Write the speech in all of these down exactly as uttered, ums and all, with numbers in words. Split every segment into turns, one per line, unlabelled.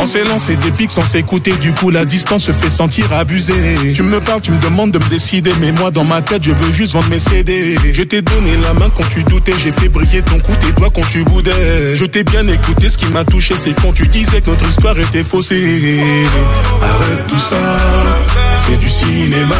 On s'est lancé des pics sans s'écouter, du coup la distance se fait sentir abusée. Tu me parles, tu me demandes de me décider, mais moi dans ma tête je veux juste vendre mes C D. Je t'ai donné la main quand tu doutais, j'ai fait briller ton cou, tes doigts quand tu boudais. Je t'ai bien écouté, ce qui m'a touché c'est quand tu disais que notre histoire était faussée. Arrête tout ça, c'est du cinéma.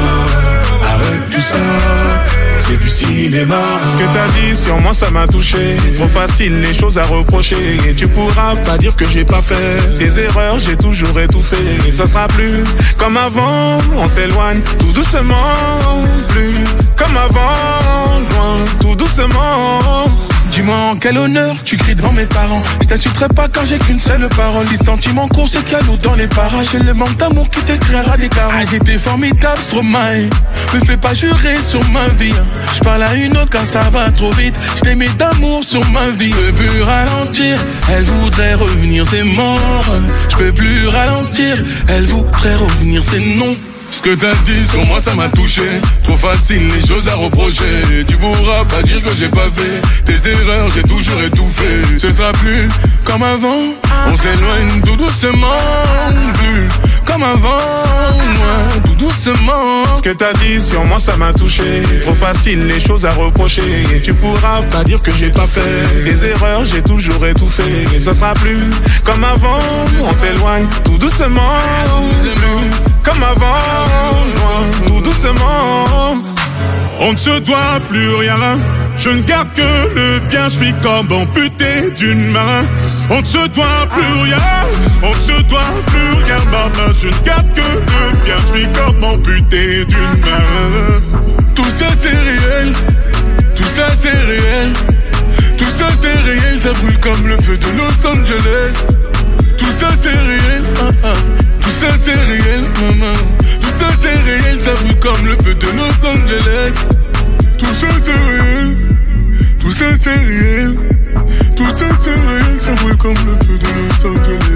Arrête tout ça, c'est du cinéma. Ce que t'as dit sur moi ça m'a touché. Trop facile les choses à reprocher. Et tu pourras pas dire que j'ai pas fait tes erreurs, j'ai toujours étouffé. Et ça sera plus comme avant, on s'éloigne tout doucement. Plus comme avant, loin, tout doucement.
Dis-moi en quel honneur tu cries devant mes parents. Je t'insulterai pas quand j'ai qu'une seule parole. Les sentiments courts c'est cadeau dans les parages. C'est le manque d'amour qui te créera des carences. Ah, j'étais formidable, Stromae. Me fais pas jurer sur ma vie. Je parle à une autre car ça va trop vite. Je t'aimais d'amour sur ma vie. Je peux plus ralentir, elle voudrait revenir, c'est mort. Je peux plus ralentir, elle voudrait revenir, c'est non.
Ce que t'as dit sur moi ça m'a touché. Trop facile les choses à reprocher. Tu pourras pas dire que j'ai pas fait tes erreurs, j'ai toujours étouffé. Ce sera plus comme avant, on s'éloigne tout doucement. Plus comme avant, loin, tout doucement.
Ce que t'as dit sur moi ça m'a touché. Trop facile les choses à reprocher. Et tu pourras pas dire que j'ai pas fait tes erreurs, j'ai toujours étouffé. Et ce sera plus comme avant, on s'éloigne tout doucement. Plus comme avant, loin, tout doucement.
On ne se doit plus rien, je ne garde que le bien, je suis comme amputé d'une main. On ne se doit plus rien, on ne se doit plus rien, maman. Je ne garde que le bien, je suis comme amputé d'une main. Tout ça c'est réel, tout ça c'est réel. Tout ça c'est réel, ça brûle comme le feu de Los Angeles. Tout ça c'est réel, ah, ah. Tout ça c'est réel, maman. Tout ça c'est réel, ça brûle comme le feu de Los Angeles. Tout ça c'est réel, tout ça c'est réel. Tout ça c'est réel, ça brûle comme le feu de Los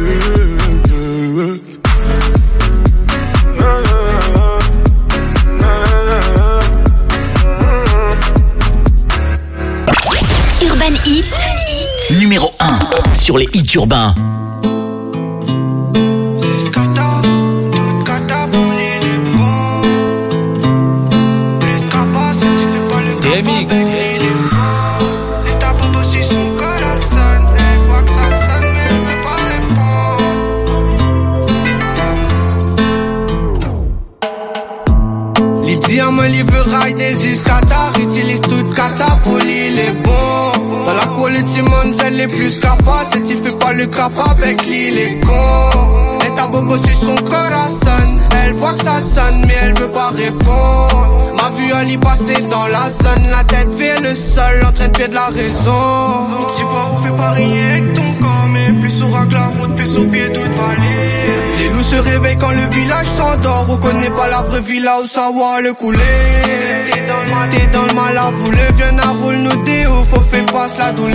Angeles.
Urban Hit numéro un sur les hits urbains.
Des iscatars, utilise toute cata pour l'île est bon. Dans la quality money, elle est plus capable. Si tu fais pas le capa avec l'île est con. Et ta bobo sur son corazon. Elle voit que ça sonne mais elle veut pas répondre. Ma vue elle y passer dans la zone. La tête vient le sol, en train de perdre la raison. Petit pas on fait pas rien avec ton corps. Mais plus on racle la route, plus au pied toute vallée. Les loups se réveillent quand le village s'endort. On connaît pas la vraie vie là où ça va le couler. T'es dans le mal à vouler, viens à roule nous des ouf, faut faire passe la douleur.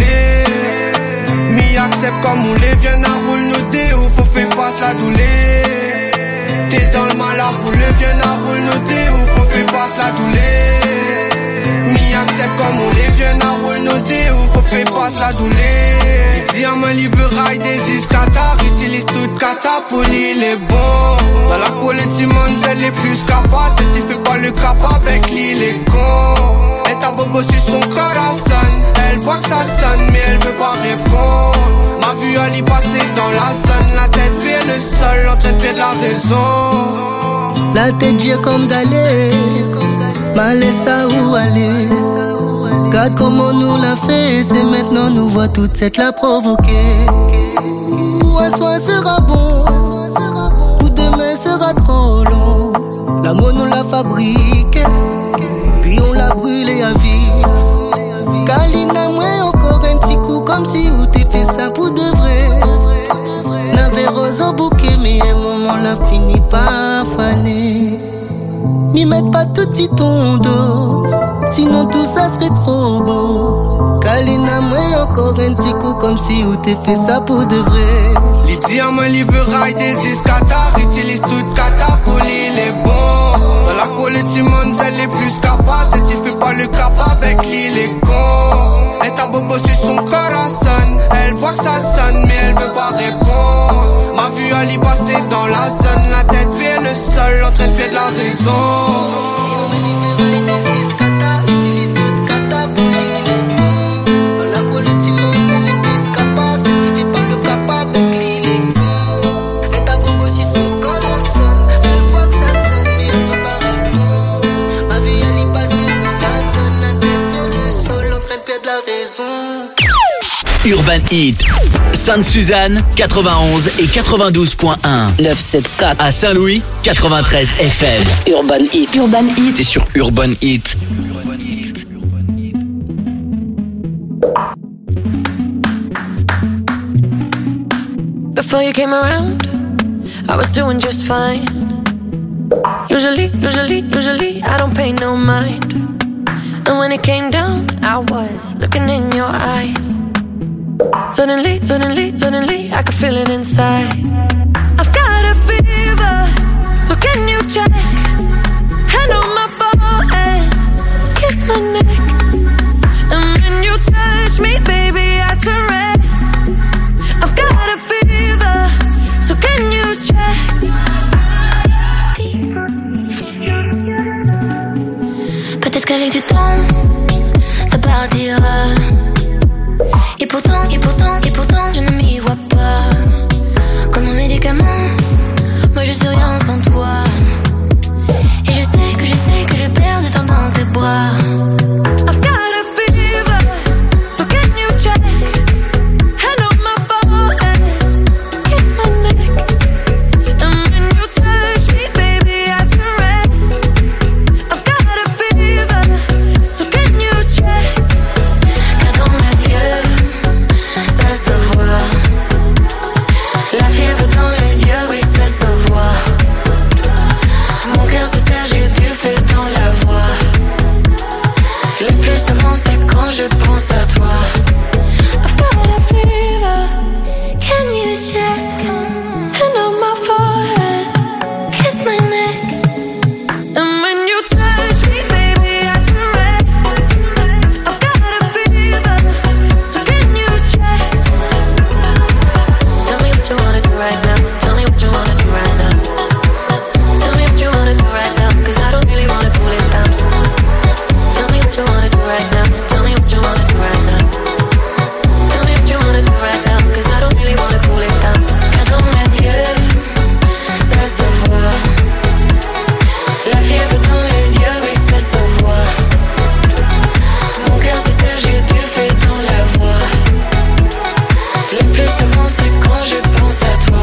Mi accepte comme on l'est, viens à roule nous des ouf, faut faire passe la douleur. T'es dans le mal à vouler, viens à roule nous des ouf, faut faire passe la douleur. Mi accepte comme on l'est, viens à roule nous des ouf, faut faire passe la douleur. Les diamants livraille des iscatars, utilise toute cata pour l'île est bon. Dans la quality money, elle est plus capable. Si tu fais pas le capa avec l'île est con. Et ta bobo sur son corazon. Elle voit que ça sonne mais elle veut pas répondre. Ma vue elle y passer dans la zone. La tête vient le sol, en train de perdre la raison.
La tête j'ai comme d'aller, mal ça où aller. Regarde comment nous l'a fait, c'est maintenant nous voit toute cette la provoquer. Pour un soir sera bon, pour demain sera trop long. L'amour nous l'a fabriqué, puis on l'a brûlé à vivre. Kalina moi encore un petit coup comme si où t'es fait ça pour de vrai. N'avait rose au bouquet mais un moment l'a fini par faner. M'y mette pas tout petit ton dos, sinon tout ça serait trop beau. Kalina moi encore un petit coup comme si où t'es fait ça pour de vrai.
Les diamants livraille des iscatars, utilise toute cata pour l'île est bon. Dans la quality money, elle est plus capable. Si tu fais pas le capa avec l'île est con. Et ta bobo sur son corazon. Elle voit que ça sonne mais elle veut pas répondre. Ma vu Ali passer dans la zone, la tête vers le sol, l'entraîne-pied de la raison. Utilise toute kata pour l'île. Dans la colle, Timon, c'est les plus capables. Certifié par le capable, avec l'île est con. Et ta bobo, si son corps la sonne, elle voit que ça sonne, mais elle veut pas répondre. Ma vie, elle y passer dans la zone, la tête vers le sol, l'entraîne-pied de la raison.
Urban Hit, Sainte-Suzanne, quatre-vingt-onze et quatre-vingt-douze point un. neuf cent soixante-quatre. À Saint-Louis, quatre-vingt-treize F M. Urban Hit. Urban Hit. Et sur Urban Hit.
Before you came around, I was doing just fine. Usually, usually, usually, I don't pay no mind. And when it came down, I was looking in your eyes. Suddenly, suddenly, suddenly, I could feel it inside. I've got a fever, so can you check? Hand on my forehead, kiss my neck. And when you touch me, baby, I turn red. I've got a fever, so can you check? Peut-être qu'avec du temps, ça partira. Et pourtant, et pourtant, et pourtant, je ne m'y vois pas. Comme un médicament, moi je suis rien sans toi. Et je sais que je sais que je perds de temps dans tes bras. I've got a fever, so can you check? Hand on my forehead, kiss my neck. And when you touch me, baby, I turn red. I've got a fever, so can you check? Car dans mes yeux, ça se voit. La fièvre dans les yeux, oui, ça se voit. Mon cœur se serre, j'ai du feu dans la voix. Le plus souvent, c'est quand je pense à toi. I've got a fever, can you check? Hand on my forehead, kiss my neck. And when you touch me, baby, I turn red. I've got a fever, so can you check? Tell me what you wanna do right now. Tell me what you wanna do right now. Tell me what you wanna do right now, 'cause I don't really wanna cool it down. Tell me what you wanna do right now. Tell me what you wanna do right now. Tell me what you wanna do right now, 'cause I don't really wanna cool it down. Car dans mes yeux, ça se voit. La fièvre dans les yeux, oui, ça se voit. Mon cœur se serre, j'ai du feu dans la voix. Le plus souvent, c'est quand je pense à toi.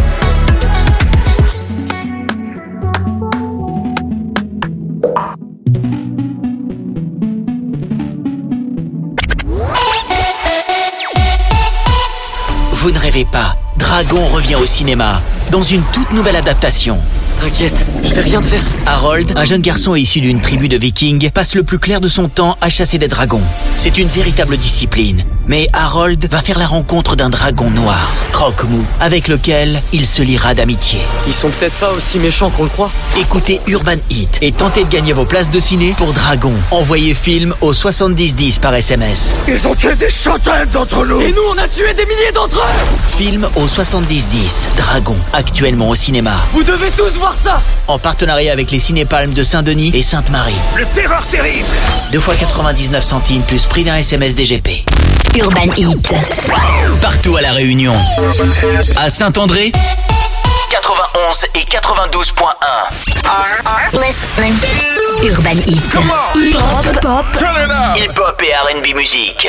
Vous ne rêvez pas, Dragon revient au cinéma, dans une toute nouvelle adaptation.
T'inquiète, je vais rien te faire.
Harold, un jeune garçon issu d'une tribu de vikings, passe le plus clair de son temps à chasser des dragons. C'est une véritable discipline. Mais Harold va faire la rencontre d'un dragon noir, Croque-Mou, avec lequel il se liera d'amitié.
Ils sont peut-être pas aussi méchants qu'on le croit.
Écoutez Urban Hit et tentez de gagner vos places de ciné pour Dragon. Envoyez film au soixante-dix dix par S M S.
Ils ont tué des centaines d'entre nous.
Et nous, on a tué des milliers d'entre eux.
Film au soixante-dix dix, Dragon, actuellement au cinéma.
Vous devez tous voir ça.
En partenariat avec les Cinépalmes de Saint-Denis et Sainte-Marie.
Le terreur terrible.
deux fois quatre-vingt-dix-neuf centimes plus prix d'un S M S D G P.
Urban Hit.
Partout à La Réunion. À Saint-André, quatre-vingt-onze et quatre-vingt-douze point un.
Listening. Urban Hit. Hip-hop. Hip-hop.
Hip-hop et R and B musique.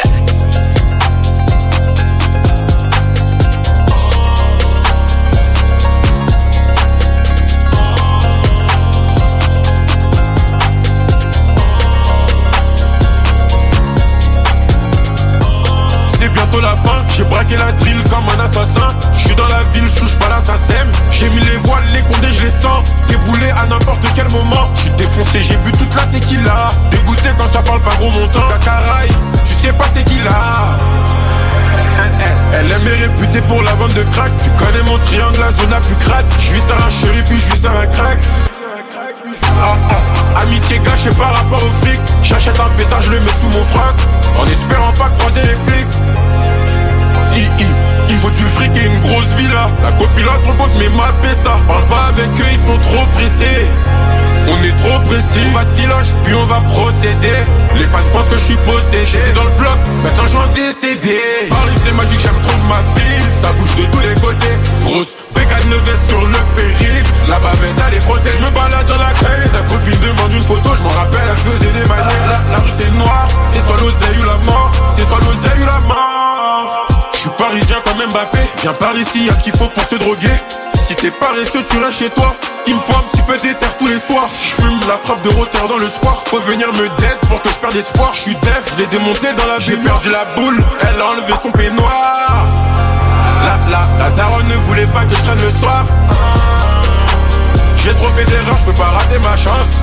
La fin, j'ai braqué la drill comme un assassin. J'suis dans la ville, j'touche pas l'assassin. J'ai mis les voiles, les condés, je les sens. Déboulé à n'importe quel moment. J'suis défoncé, j'ai bu toute la tequila. Dégoûté quand ça parle pas gros montant. Cascaraï, tu sais pas c'est qui là. Elle est mes réputée pour la vente de crack. Tu connais mon triangle, la zone la plus crack. J'vis ça un chéri, puis j'vis ça un crack. Ah, ah, amitié cachée par rapport au fric. J'achète un pétard, je le mets sous mon frac. En espérant pas croiser les flics. Il, il, il
faut du fric et une grosse villa. La copilote rencontre mes mappés ça. Parle pas avec eux, ils sont trop pressés. On est trop précis, on va de filoche, puis on va procéder. Les fans pensent que je suis possédé. J'étais dans le bloc, maintenant j'en décédé. Paris c'est magique, j'aime trop ma ville. Ça bouge de tous les côtés. Grosse bécane veste sur le périph'. La bavette elle est frottée. Je me balade dans la caille. Ta copine demande une photo, je m'en rappelle, elle faisait des manières. La, la rue c'est noir, c'est soit l'oseille ou la mort. C'est soit l'oseille ou la mort. Je suis parisien comme Mbappé. Viens par ici, y'a ce qu'il faut pour se droguer. Si t'es paresseux, tu restes chez toi. Il me faut un petit peu d'éther tous les soirs. J'fume la frappe de rotter dans le square. Faut venir me dead pour que je perde espoir. J'suis def, je l'ai démonté dans la J'ai perdu la boule, elle a enlevé son peignoir. La, la, la daronne ne voulait pas que je traîne le soir. J'ai trop fait d'erreurs, j'peux pas rater ma chance.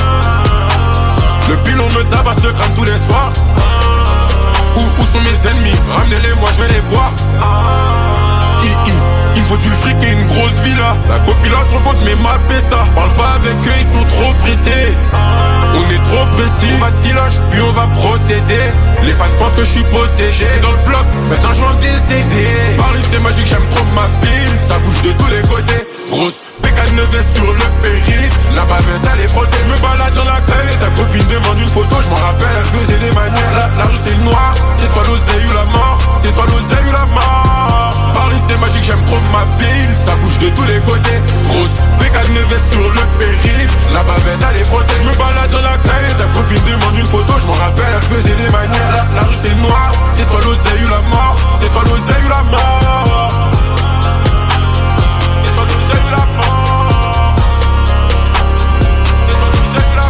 Le pilon me tabasse le crâne tous les soirs. Où, où sont mes ennemis? Ramenez-les, moi je vais les boire. I, I. Il me faut du fric et une grosse villa. La copilote rencontre mes mappés ça. Parle pas avec eux, ils sont trop pressés. On est trop précis. On va de filoche, puis on va procéder. Les fans pensent que je suis possédé. J'étais dans le bloc, maintenant je vais en décéder. Paris c'est magique, j'aime trop ma ville. Ça bouge de tous les côtés. Grosse bécane veste sur le périph'. La bavette elle est frottée. Je me balade dans la caille. Ta copine demande une photo, je m'en rappelle, elle faisait des manières. La, la rue c'est le noir, c'est soit l'oseille ou la mort. C'est soit l'oseille ou la mort. Paris c'est magique, j'aime trop ma ville. Ça bouge de tous les côtés. Grosse bécane veste sur le périph'. La bavette elle est frottée. Je me balade dans la caille. Ta copine demande une photo, je m'en rappelle, elle faisait des manières. La, la rue c'est le noir, c'est soit l'oseille ou la mort. C'est soit l'oseille ou la mort. C'est soit l'oseille ou la mort. C'est soit l'oseille ou la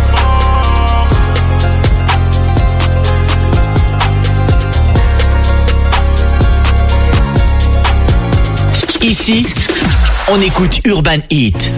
mort. Ici, on écoute Urban Heat.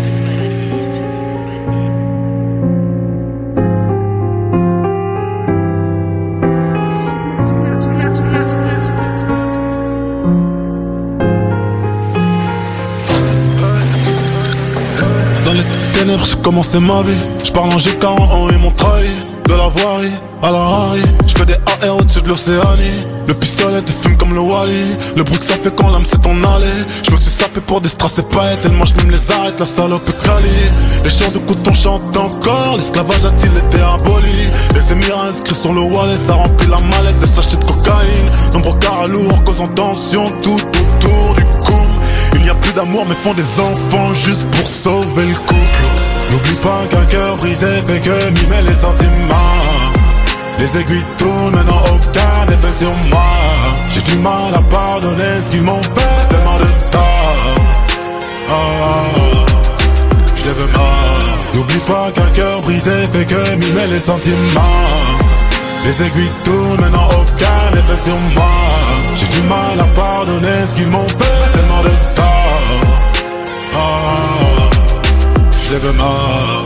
J'ai commencé ma vie, j'parle en G quarante en et mon trahi. De la voirie à la Harry, j'fais des A R au-dessus de l'Océanie. Le pistolet te fume comme le Wally. Le bruit que ça fait quand l'âme s'est en allée. J'me suis sapé pour des strass et paillettes. Tellement j'm'aime les arrête, la salope est quali. Les chants de coton chantent encore. L'esclavage a-t-il été aboli? Les émirats inscrits sur le wallet. Ça remplit la mallette de sachets de cocaïne. Nombreux carats lourds causant tension tout autour du cou. Il n'y a plus d'amour mais font des enfants juste pour sauver le couple. N'oublie pas qu'un cœur brisé fait que mimer les sentiments. Les aiguilles tournent, maintenant aucun effet sur moi. J'ai du mal à pardonner ce qu'ils m'ont fait, tellement de tort. Oh, je les veux mort. N'oublie pas qu'un cœur brisé fait que mimer les sentiments. Les aiguilles tournent, maintenant aucun effet sur moi. J'ai du mal à pardonner ce qu'ils m'ont fait, tellement de tort. Oh, je les veux mort.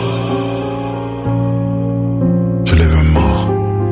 Je les veux mort.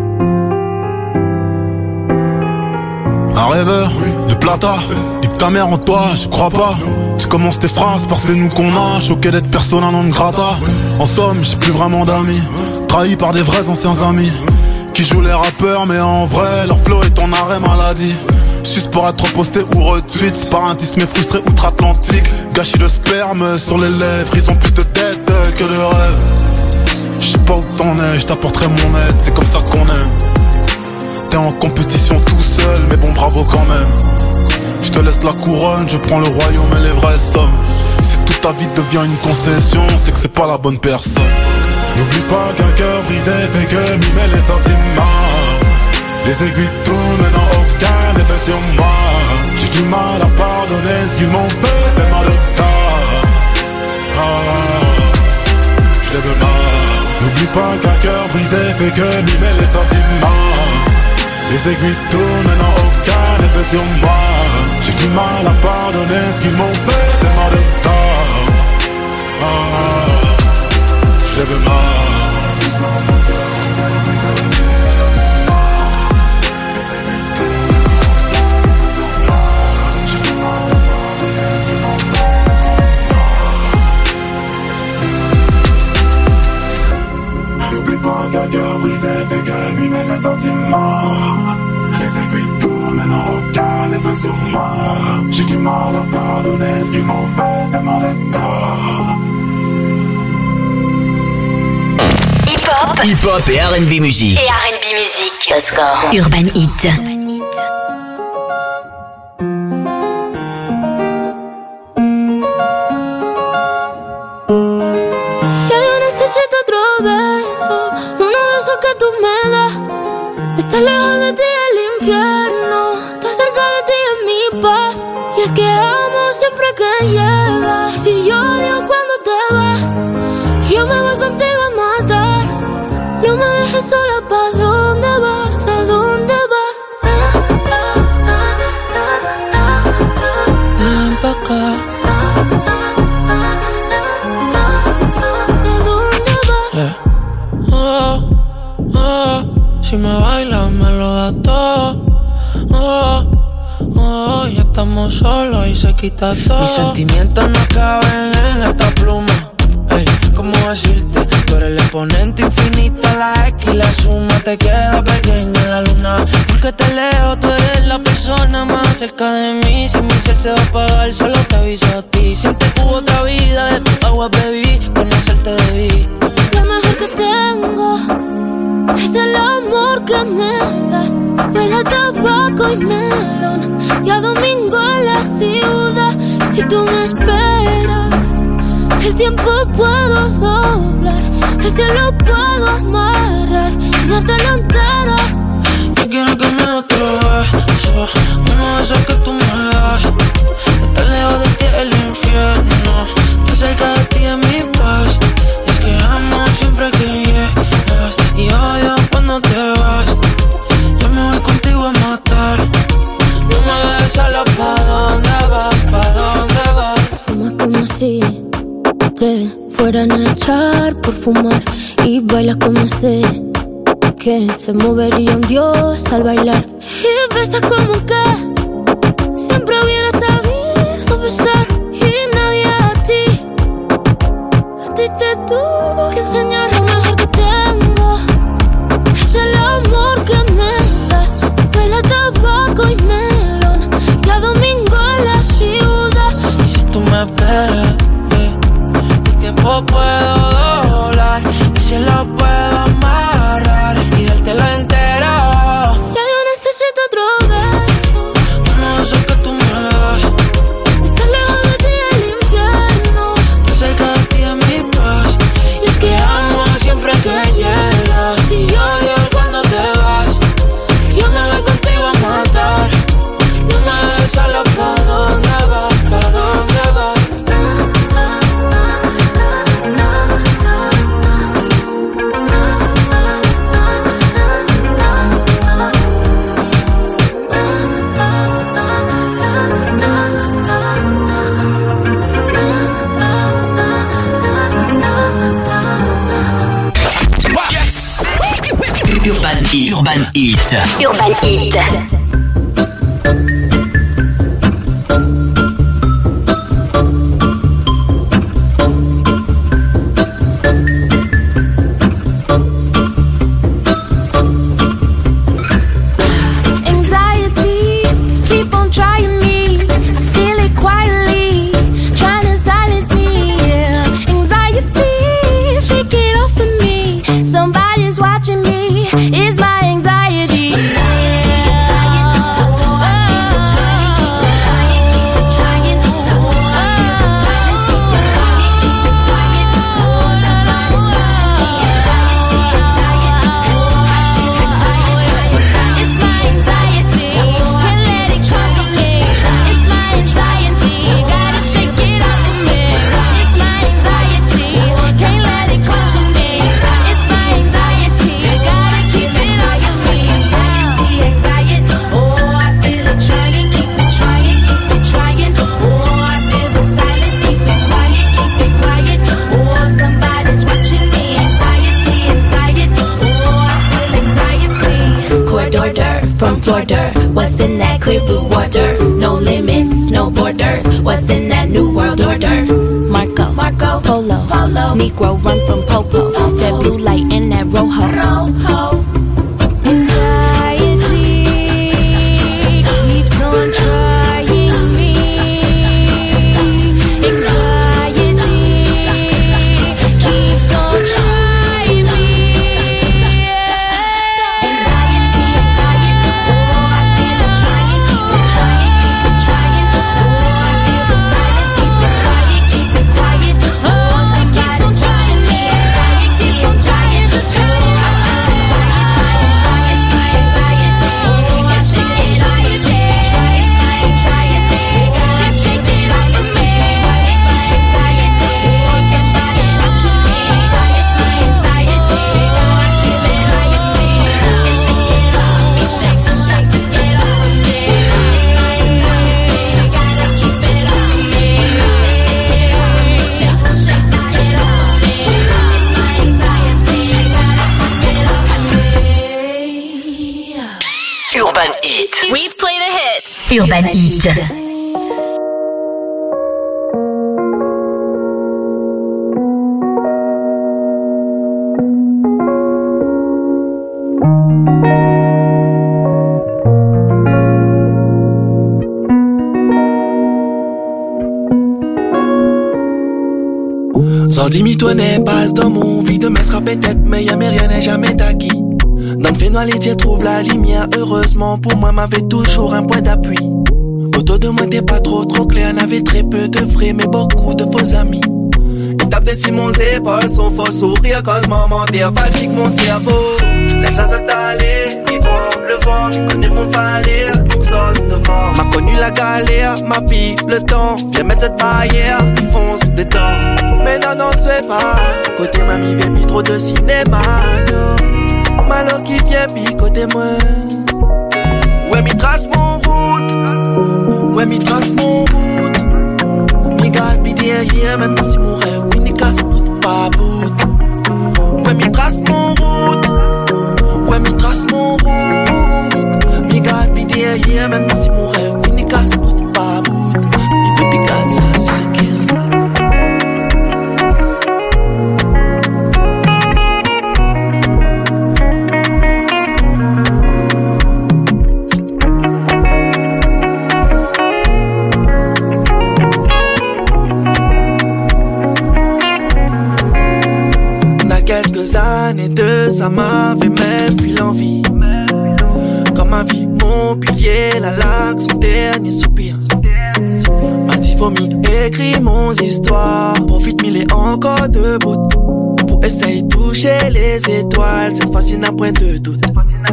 Un rêveur de plata, nique ta mère en toi, je crois pas. Tu commences tes phrases par c'est nous qu'on a. Choqué d'être persona non grata. En somme, j'ai plus vraiment d'amis. Trahi par des vrais anciens amis qui jouent les rappeurs mais en vrai leur flow est en arrêt maladie. Juste pour être posté ou retweet. Sparatisme frustré outre-Atlantique. Gâchis de sperme sur les lèvres. Ils ont plus de tête que de rêve. J'sais pas où t'en es, j't'apporterai mon aide. C'est comme ça qu'on aime. T'es en compétition tout seul, mais bon bravo quand même. J'te laisse la couronne, je prends le royaume et les vraies sommes. Si toute ta vie devient une concession, c'est que c'est pas la bonne personne. N'oublie pas qu'un cœur brisé fait que mimer les sentiments. Les aiguilles tournent, maintenant aucun effet sur moi. J'ai du mal à pardonner ce qu'ils m'ont fait, tellement de tort. Oh, je les veux mort. N'oublie pas qu'un cœur brisé fait que mimer les sentiments. Les aiguilles tournent, maintenant aucun effet sur moi. J'ai du mal à pardonner ce qu'ils m'ont fait, tellement de tort. Oh, je les veux mort. Qu'un cœur brisé fait que mimer les sentiments. Les aiguilles tournent, maintenant aucun effet sur moi. J'ai du mal à pardonner ce qui m'en fait tellement de tort.
Hip-hop,
Hip-hop et R and B musique.
et R and B musique. The Score. Urban Hit.
Necesito otro beso, uno de esos que tú me das. Estar lejos de ti el infierno, estar cerca de ti es mi paz. Y es que amo siempre que llegas. Si yo odio cuando te vas, yo me voy contigo a matar. No me dejes sola, ¿pa' dónde vas? ¿A dónde vas? Ah, ah, ah, ah, ah, ah. Ven pa' acá.
Si me bailas me lo das todo. Oh, oh, ya estamos solos y se quita todo. Mis sentimientos no caben en esta pluma. Ey, ¿cómo decirte? Tú eres el exponente infinito, la X y la suma te queda pequeña en la luna. Porque te leo, tú eres la persona más cerca de mí. Si mi ser se va a apagar, solo te aviso a ti. Siente que hubo otra vida, de tu agua bebí, conocerte debí.
Lo mejor que tengo es el amor que me das. Huele a tabaco y melón, y a domingo en la ciudad. Si tú me esperas, el tiempo puedo doblar, el cielo puedo amarrar y dártelo entero.
Yo quiero que me des otro beso, uno de esos que tú me das. Estar lejos de ti es el infierno, estar cerca de ti es mi paz. Es que amo siempre que llegas y odio cuando te vas. Yo me voy contigo a matar. No me dejes sola, ¿pa' dónde vas? ¿Pa' dónde vas?
Fumas como si te fueran a echar por fumar, y bailas como sé que se movería un dios al bailar. Y besas como que siempre hubiera sabido besar, y nadie a ti, a ti te tuvo que enseñar. Lo mejor que tengo es el amor que me das. Huele a tabaco y melón, y a domingo en la ciudad.
Y si tú me esperas, eh, el tiempo puedo doblar, el cielo puedo amarrar y dártelo entero.
Ya yo necesito otro beso,
uno de esos que tú me das.
Estar lejos de ti el infierno,
estar cerca de ti es mi paz. Y es que amo siempre que llegas.
Si yo odio
cuando te vas, yo me voy contigo a matar. No me dejes sola, ¿pa' dónde vas? ¿Pa' dónde vas?
Urban Hit. Urban Hit.
Urban Hit.
Somebody's watching me. It's my anxiety.
from Florida. What's in that clear blue water? No limits, no borders. What's in that new world order? Marco, Marco, Polo, Polo. Negro run from Popo. Popo. That blue light and that rojo. Rojo.
Anxiety keeps on trying.
Urban Hit.
Sans dix toi n'est pas dans mon vie, demain sera peut-être, mais y'a mais rien n'est jamais acquis. Dans le phénomène, les dieux trouvent la lumière, heureusement pour moi m'avait toujours un point d'appui. Autour de moi t'es pas trop trop clair, n'avait très peu de vrais mais beaucoup de faux amis. Ils tapent dessus mon épaules, son faux sourire cause mon mentir fatigue mon cerveau. Laisse ça t'aller, il prend le vent, tu connais mon falir, donc saute devant. M'a connu la galère, m'a pris le temps, viens mettre cette barrière, il fonce dedans. Mais non, non, c'est pas. Côté mamie, baby, trop de cinéma. No. Malo qui vient picoter moi. Ouais, mi trace mon route. Ouais, mi trace mon route. Mi garde pitié hier, même si mon rêve, mi n'y casse bout pas bout. Ouais, mi trace mon route. Ouais, mi trace mon route. Mi garde pitié hier, même si mon rêve, mi n'y casse bout pas bout. Mi veut piquer ça, c'est le kill. Années deux, ça m'avait même plus l'envie. Comme ma vie, mon pilier, la laque, son dernier soupir. M'a dit vomi, écrit mon histoire. Profite mille et encore debout. Pour essayer de toucher les étoiles. Cette fois-ci n'a point de doute.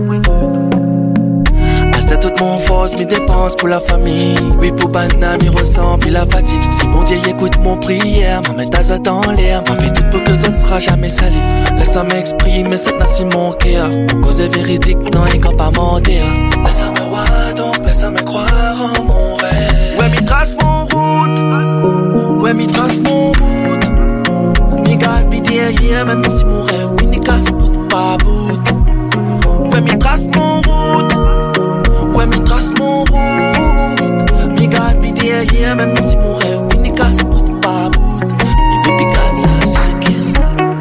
C'était toute mon force, mes dépenses pour la famille. Oui, pour Bana, m'y ressent, puis la fatigue. Si bon Dieu écoute mon prière, m'a met ta dans l'air, m'a fait tout pour que ça ne sera jamais sali. Laisse-moi m'exprimer, cette n'a si mon cœur. Pour cause véridique, non, il n'a pas mentir. Laisse-moi me voir, donc laisse-moi me croire en mon rêve. Ouais, m'y trace mon route. Ouais, m'y trace mon route. M'y garde pitié hier, même si mon rêve, oui, n'y casse bout pas bout. Ouais, m'y trace mon route. Ouais, mi trace mon route. Mi garde pitié hier, même si mon rêve, mi n'y casse bout pas bout. Mi veut piquer ça, c'est le kill.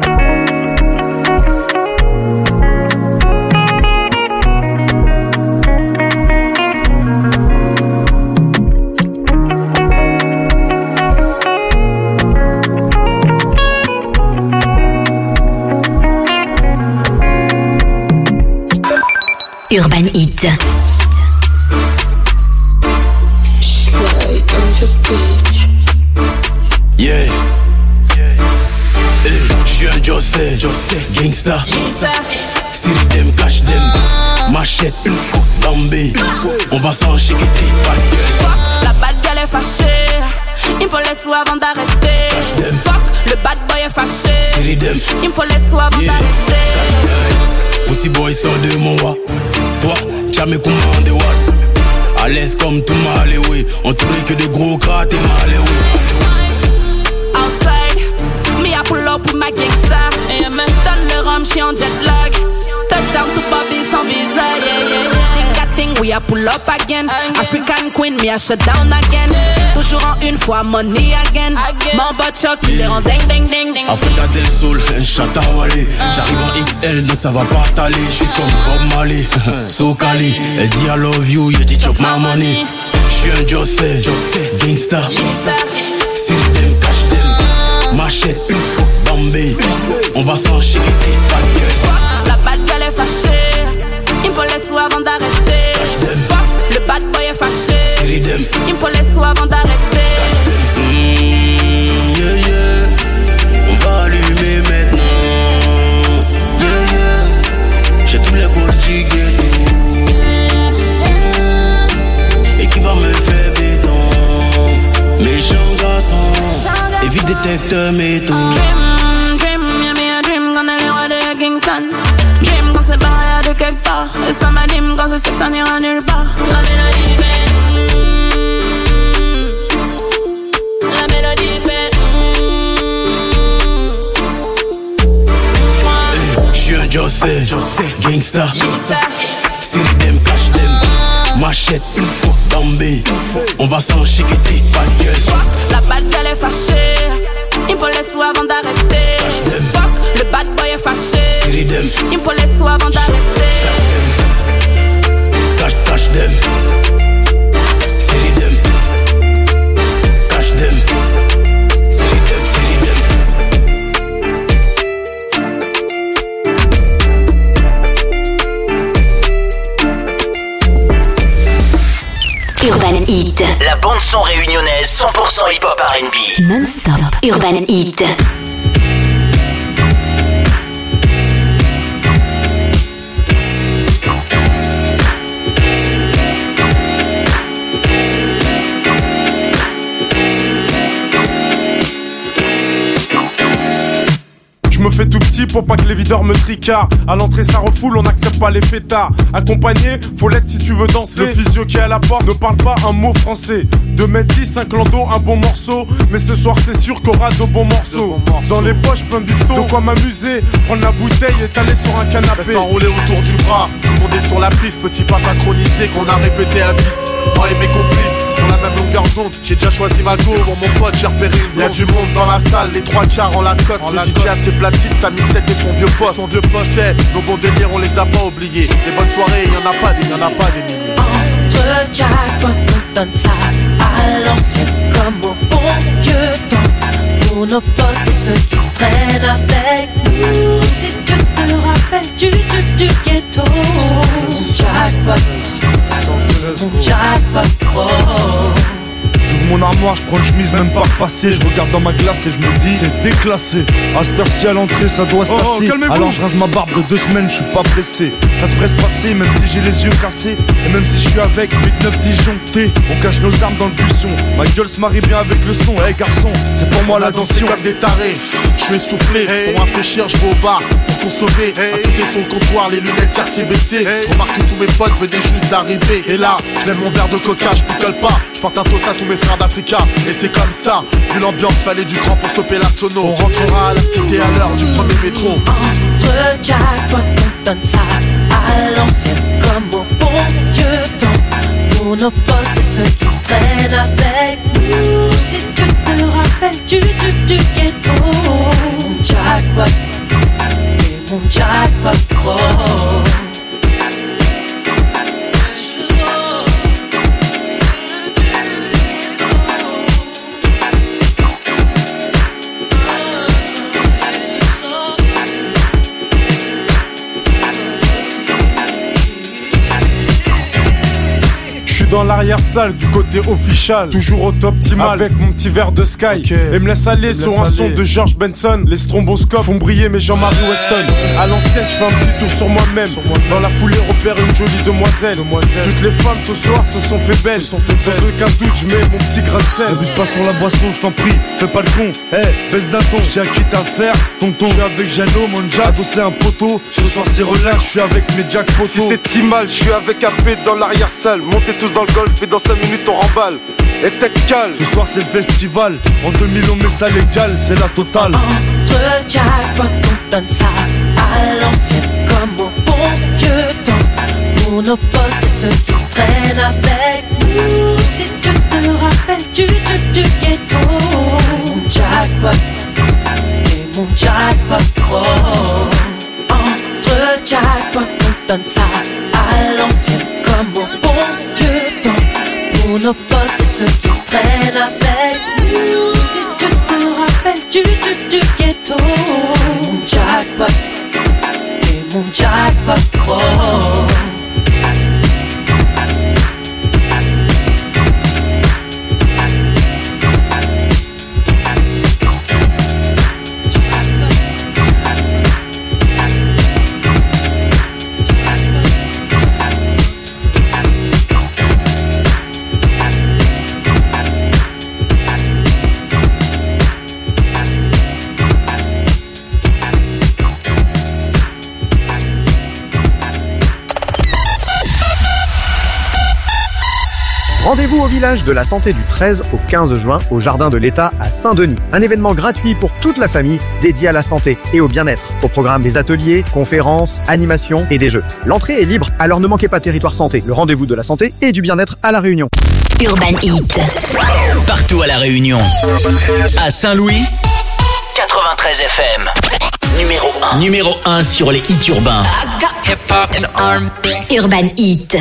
Urban Hit.
Yeah. Hey, j'suis un Jossé, gangsta. City dem, cash dem. Machette, une fois, Bambé. On va s'en chiqueter, pas de gueule.
La bad girl est fâchée. Il me faut les sous avant d'arrêter. Fuck, le bad boy est fâché.
City dem.
Il me faut les sous avant
yeah. d'arrêter. Pussy boy sort de mon roi. Toi, t'as mes commandes de what? À l'aise comme tout mal, oui. Entouré que de gros gras, t'es mal, oui.
Outside, me I pull up with my gangsta. Donne le rhum, j'suis en jet lag. Touchdown to Bobby sans visa, yeah, yeah, yeah. Think I think we a pull up again. African queen, me I shut down again. Toujours en une fois, money again. Mon bot choc, il les rend ding ding ding ding.
Africa del Sol, un chata Wally. J'arrive en X L, donc ça va pas t'aller. J'suis comme Bob Marley, so Cali. Elle dit I love you, yeah, dit chop my money. J'suis un Jossé, gangsta. City dem, cash dem. Machette, une fois, Bambé. On va s'en chiqueter, pas de gueule.
La bad girl est fâchée. Il me faut les sous avant d'arrêter. Fuck, le bad boy est fâché. Il me faut les sous avant d'arrêter.
Mmh, yeah, yeah. On va allumer maintenant. Yeah, yeah. J'ai tous les codes du ghetto. Et qui va me faire béton. Méchant garçon. Évite détecteur métaux.
Dream, dream, y'a mis un dream quand elle est roi de Kingston. Dream quand c'est barrière de quelque part. Et ça m'anime quand je sais que ça n'ira nulle part. La mélodie fait mm, la mélodie fait
mm. J'suis un Jossé, gangsta. City dem, cash dem.
Machette une fois, Bambé. On va s'enchiqueter, pas de gueule.
La bad girl est fâchée. Il me faut les sous avant d'arrêter. Fuck, le bad boy est fâché. Il me faut les sous avant d'arrêter.
Cash, cash them. Siri them. Cash them. Siri them, Siri them.
Urban Heat.
La bande son réunionnaise cent pour cent hip-hop R and B.
Non-stop. Urban Heat.
Je me fais tout petit pour pas que les videurs me tricardent. À l'entrée ça refoule, on n'accepte pas les fêtards. Accompagné, faut l'être si tu veux danser. Le physio qui est à la porte ne parle pas un mot français. deux mètres dix, un clando, un bon morceau. Mais ce soir c'est sûr qu'il y aura de bons morceaux. de bons morceaux. Dans les poches plein de bifton, de quoi m'amuser. Prendre la bouteille et t'aller sur un canapé.
Reste enroulé autour du bras, tout le monde est sur la piste. Petit pas synchronisé qu'on a répété à dix. Moi et mes complices sur la même longueur d'onde. J'ai déjà choisi ma go, bon mon pote j'ai repéré une blonde. Y'a du monde dans la salle, les trois quarts en Lacoste. Le D J a ses platines, sa mixette et son vieux poste. Son vieux poste, c'est nos bons délires on les a pas oubliés. Les bonnes soirées, y'en a pas des, y'en a pas des milliers.
Entre jackpot, on donne ça à l'ancienne comme au bon vieux temps. Pour nos potes et ceux qui traînent avec nous. Si tu te rappelles du tube du ghetto. Mon jackpot, mon jackpot, oh.
J'ouvre mon armoire, je prends une chemise même pas repassée. Je regarde dans ma glace et je me dis c'est déclassé. À cette heure-ci à l'entrée ça doit se tasser. Oh, oh, alors je rase ma barbe de deux semaines, je suis pas pressé. Ça devrait se passer même si j'ai les yeux cassés. Et même si je suis avec huit neuf disjonctés. On cache nos armes dans le buisson. Ma gueule se marie bien avec le son. Hey garçon, c'est pour moi la danse
comme des tarés. Je suis essoufflé, hey. Pour rafraîchir je vais au bar. Pour consommer, hey. À côté sur le comptoir, les lunettes quartier baissées, hey. Je remarque que tous mes potes venaient juste d'arriver. Et là, je lève mon verre de coca, je picole pas. Je porte un toast à tous mes frères d'Africa. Et c'est comme ça, vu l'ambiance, fallait du cran pour stopper la sono. On rentrera à la cité à l'heure du premier métro.
Entre jackpot, on donne ça à l'ancienne comme au bon vieux temps. Pour nos potes et ceux qui traînent avec nous. Si tu te rappelles du tube du ghetto. Mon jackpot, et mon jackpot, oh.
Dans l'arrière-salle du côté official, toujours au top optimal avec mon petit verre de Sky, okay. Et me laisse aller me sur laisse un aller. Son de George Benson. Les stromboscopes font briller mes Jean-Marie Weston. À l'ancienne je fais un petit tour sur moi-même, sur moi dans la foulée repère une jolie demoiselle. demoiselle Toutes les femmes ce soir se sont fait belles, sont fait sans belles. Aucun doute je mets mon petit grain de sel.
N'abuse pas sur la boisson, je t'en prie, fais pas le con. Eh, hey, baisse d'un ton, j'ai à qui t'as affaire. Tonton, je suis avec Jano, mon jack, adossé un poteau. Ce soir c'est relax, je suis avec mes jack poteaux.
Si c'est si mal, je suis avec A P dans l'arrière-salle. Montez tous dans le golf et dans cinq minutes on remballe. Et tête calme.
Ce soir c'est le festival. En deux mille on met ça légal, c'est la totale.
Entre jackpot, on donne ça à l'ancienne comme au bon vieux temps. Pour nos potes et ceux qui traînent avec nous. Si tu te rappelles du tube du ghetto. Mon jackpot, et mon jackpot, oh. Entre jackpot, on donne ça à l'ancienne comme au bon vieux temps. Pour nos potes et ceux qui traînent avec nous. Si tu te rappelles du tube du ghetto. Mon jackpot, et mon jackpot, oh.
Rendez-vous au village de la santé du treize au quinze juin au Jardin de l'État à Saint-Denis. Un événement gratuit pour toute la famille dédié à la santé et au bien-être. Au programme des ateliers, conférences, animations et des jeux. L'entrée est libre, alors ne manquez pas Territoire Santé, le rendez-vous de la santé et du bien-être à La Réunion.
Urban Hit.
Partout à La Réunion. À Saint-Louis, quatre-vingt-treize F M. Numéro un. Numéro un sur les hits urbains.
Urban Hit.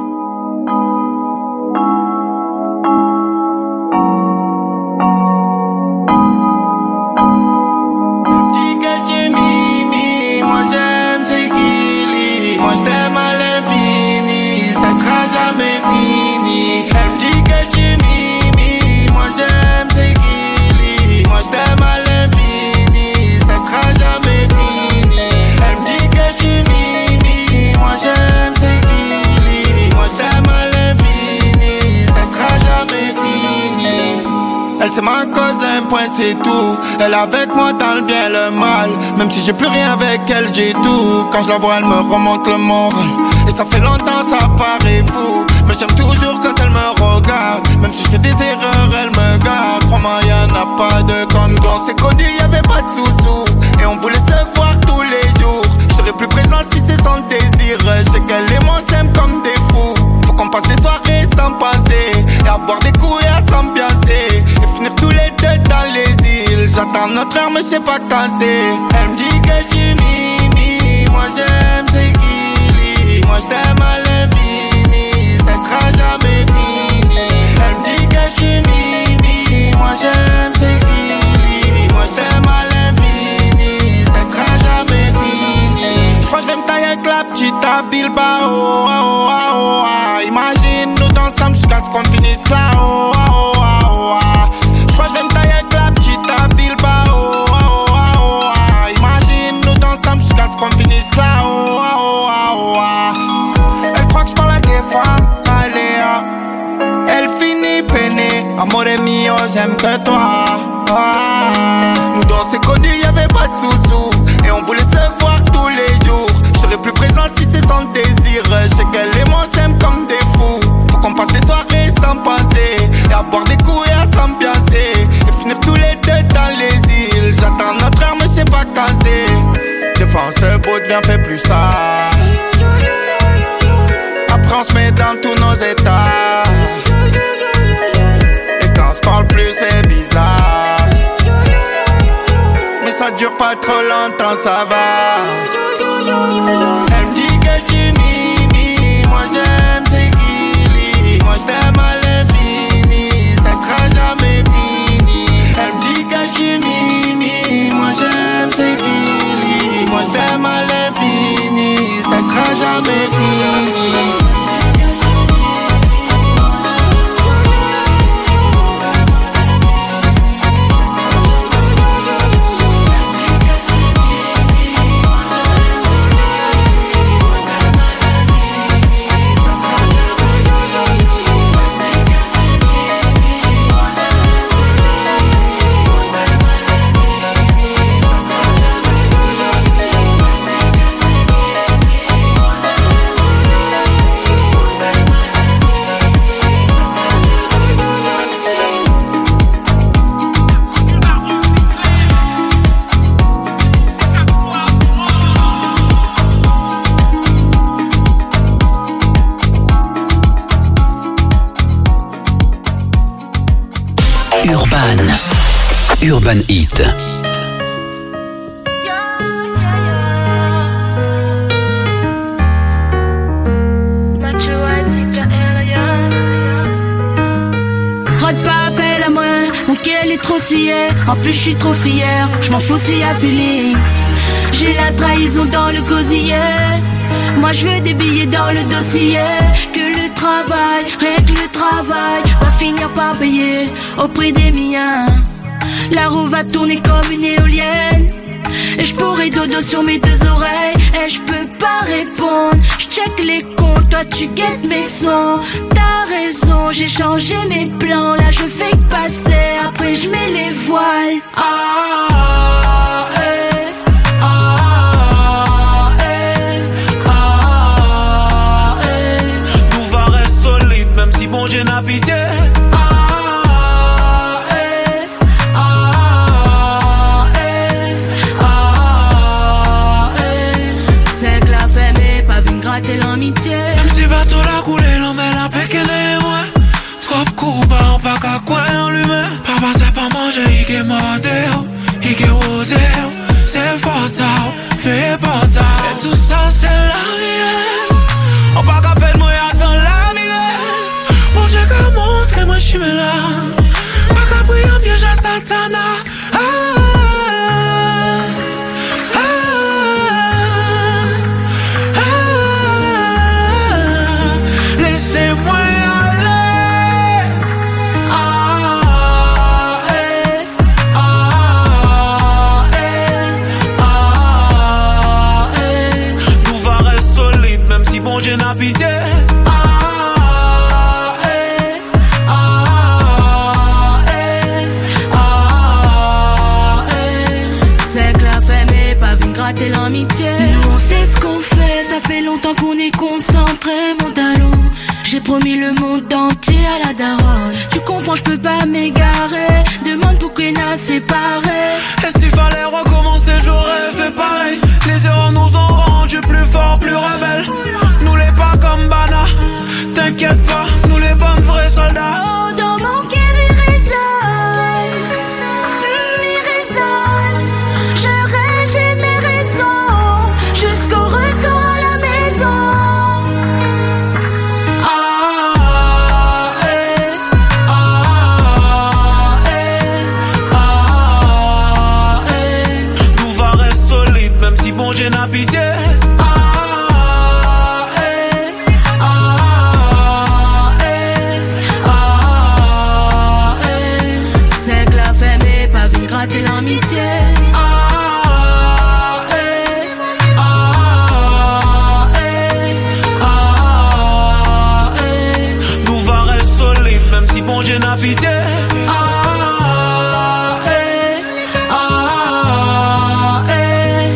Moi j'aime tes guilis, moi je t'aime à l'infini, ça sera jamais fini. Elle me dit que tu mimi, moi j'aime tes guilis, moi je t'aime à l'infini, ça sera jamais fini. Elle me dit que tu mimi, moi j'aime tes guilis, moi je t'aime à l'infini, ça sera jamais fini. Elle c'est ma cousin, point c'est tout. Elle est avec moi dans le bien et le mal. Même si j'ai plus rien avec elle, j'ai tout. Quand je la vois, elle me remonte le moral. Et ça fait longtemps, ça paraît fou. Mais j'aime toujours quand elle me regarde. Même si je fais des erreurs, elle me garde. Crois-moi, y'en a pas de comme toi. On s'est connus, y'avait pas de sous-sous. Et on voulait se voir tous les jours. Je serais plus présent si c'est son désir. Je sais qu'elle et moi s'aiment comme des fous. Faut qu'on passe des soirées sans penser. Et à boire des coups et à s'ambiancer. Et finir tous les deux dans les îles. J'attends notre heure mais je sais pas quand c'est. Elle me dit que tu mimi, moi j'aime tes guilis. Moi je t'aime à l'infini, ça sera jamais fini. Elle me dit que tu mimi, moi j'aime tes guilis. Moi je t'aime à l'infini, ça sera jamais fini. J'crois que je vais me tailler avec la petite à Bilbao. Oh, oh, oh, oh. Imagine nous dansons ensemble jusqu'à ce qu'on finisse là. Oh, oh, oh, oh. J'crois que je vais me tailler avec la petite à Bilbao. Oh, oh, oh, oh. Imagine nous dansons ensemble jusqu'à ce qu'on finisse là. Oh, oh, oh, oh. Elle croit que j'parle à des femmes. Allez, elle finit peinée. Amore mio, j'aime que toi. Ah, nous dans ces connus, y'avait pas de sous-sous. Et on voulait se voir tous les jours. Je serais plus présent si c'est son désir. Je sais qu'elle et moi s'aiment comme des fous. Faut qu'on passe des soirées sans penser. Et à boire des coups et à s'ambiancer. Et finir tous les deux dans les îles. J'attends notre heure mais je sais pas quand c'est. Des fois on se boude, viens fait plus ça. Après on se met dans tous nos états. Et quand on se parle plus c'est bizarre. Mais ça dure pas trop longtemps, ça va. Elle me dit que tu mimi, moi j'aime tes guilis. Moi je t'aime à l'infini, ça sera jamais fini. Elle me dit que tu mimi, moi j'aime tes guilis. Moi je t'aime à l'infini, ça sera jamais fini.
Urban. Urban Hit.
Trop scié, en plus je suis trop fière. Je m'en fous s'il y a feeling. J'ai la trahison dans le gosier. Moi je veux des billets dans le dossier. Que le travail, rien que le travail va finir par payer au prix des miens. La roue va tourner comme une éolienne. Et je pourrais dodo sur mes deux oreilles. Et je peux pas répondre. Je check les comptes, toi tu guettes mes sons. T'as raison, j'ai changé mes plans. Là je fais que passer, après je mets les voiles. Ah, eh, ah, eh, ah, eh.
Tout va rester solide, même si bon Dieu n'habite.
deal, y que deal, c'est fatal, fait fatal. Et tout ça c'est la vie. On pas qu'à peine moi dans la vie. Mon Dieu que montre moi j'suis là. Pas qu'à prier un piège à Satana. Ah, ah, ah, ah. Laissez-moi aller. Ah, eh, ah, eh, ah, eh. Nous va rester solide même si bon Dieu n'a pitié.
Rater l'amitié. Nous on sait ce qu'on fait, ça fait longtemps qu'on est concentré, mon talon. J'ai promis le monde entier à la daronne. Tu comprends, je peux pas m'égarer. Demande pour qu'on a séparé.
Et s'il fallait recommencer, j'aurais fait pareil. Les erreurs nous ont rendus plus forts, plus rebelles. Nous les pas comme Bana, t'inquiète pas, nous les bonnes vrais soldats.
Oh, dans mon cœur il résonne, il résonne. Je rêve, j'ai mes raisons, jusqu'au retour à la maison.
Ah, eh, ah, eh, ah, eh. Nous va rester solide même si bon Dieu n'a pitié.
Rater l'amitié.
Ah, eh, ah, eh, ah, eh. Nous va rester solide même si bon Dieu n'a pitié. Ah, eh, ah, eh,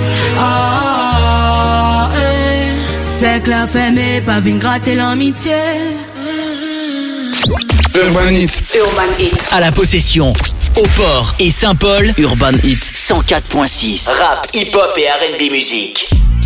ah, eh.
C'est que la femme est pas venue gratter l'amitié.
Urban Hits.
Urban Hits. À la Possession, au Port et Saint-Paul. Urban Hits cent quatre point six. Rap, hip-hop et R and B musique.